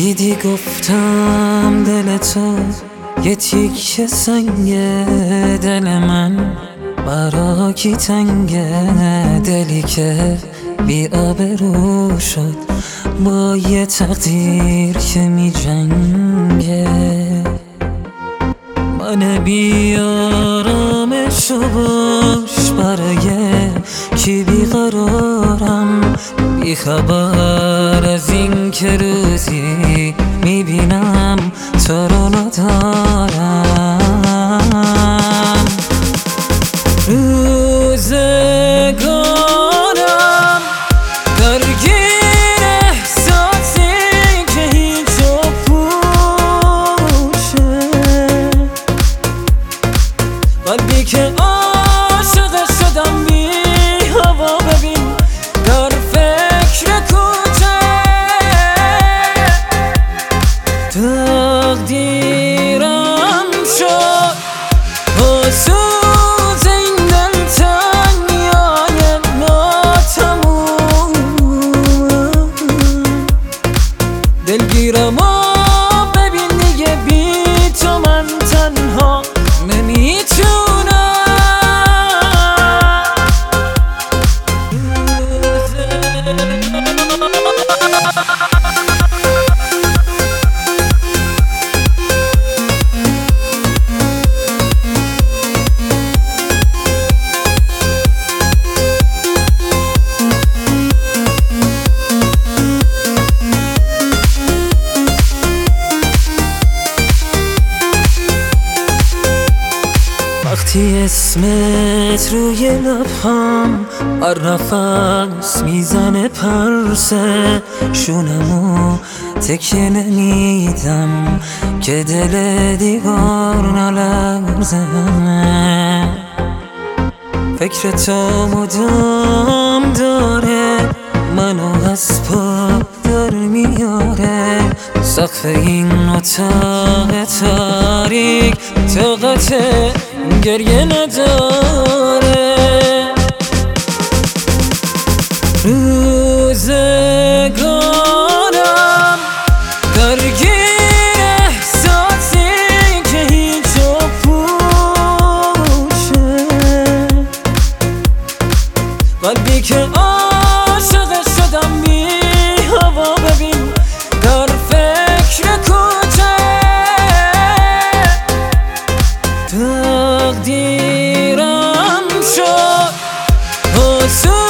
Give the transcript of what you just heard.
دیدی گفتم دل تو یه تیکه سنگه، دل من برا کی تنگه، دلی که بی آبرو شد با یه تقدیر که می جنگه. من بی آرامشو باش برای کی بیقرارم، بی خبر از این که روزی میبینم تو رو ندارم. روزگارم درگیر احساسی که هیچ و پوشه، قلبی که عاشق شدم بی هوا، ببین در فکر کوچه. تقدیرم شد حسود این دلتنگی‌های ناتموم، دلگیرم و ببین دیگه بی تو من تنها نمیتونم. وقتی اسمت روی لبهام هر نفس میزنه پرسه، شونمو تکیه نمیدم که دل دیوار نلرزه. فکر تو مدام داره منو از پا در میاره، سقف این اتاق تاریک طاقت گریه نداره. روزگارم درگیر احساسی که هیچ و پوشه، قلبی که عاشق شدم بی هوا، ببین در فکر کوچه. تقدیرم شد حسود